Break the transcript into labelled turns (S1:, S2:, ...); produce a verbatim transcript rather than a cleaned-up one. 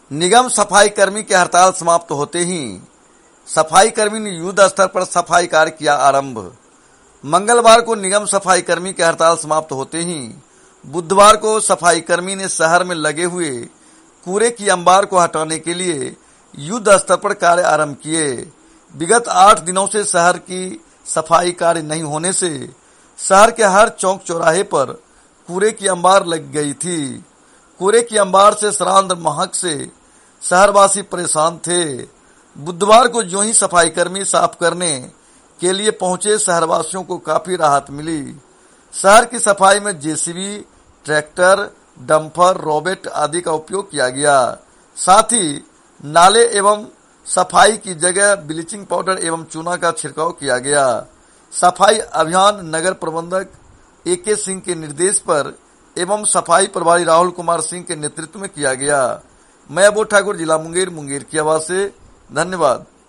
S1: निगम सफाई कर्मी की हड़ताल समाप्त होते ही सफाई कर्मी ने युद्ध स्तर पर सफाई कार्य किया आरंभ। मंगलवार को निगम सफाई कर्मी की हड़ताल समाप्त होते ही बुधवार को सफाई कर्मी ने शहर में लगे हुए कूड़े की अंबार को हटाने के लिए युद्ध स्तर पर कार्य आरंभ किए। विगत आठ दिनों से शहर की सफाई कार्य नहीं होने से शहर के हर चौक चौराहे पर कूड़े की अंबार लग गई थी। कूड़े की अंबार से सरांध महक से शहरवासी परेशान थे। बुधवार को जो ही सफाई कर्मी साफ करने के लिए पहुंचे, शहरवासियों को काफी राहत मिली। शहर की सफाई में जेसीबी, ट्रैक्टर, डंपर, रोबोट आदि का उपयोग किया गया। साथ ही नाले एवं सफाई की जगह ब्लीचिंग पाउडर एवं चूना का छिड़काव किया गया। सफाई अभियान नगर प्रबंधक ए के सिंह के निर्देश पर एवं सफाई प्रभारी राहुल कुमार सिंह के नेतृत्व में किया गया। मैं अबू ठाकुर, जिला मुंगेर, मुंगेर की आवाज से धन्यवाद।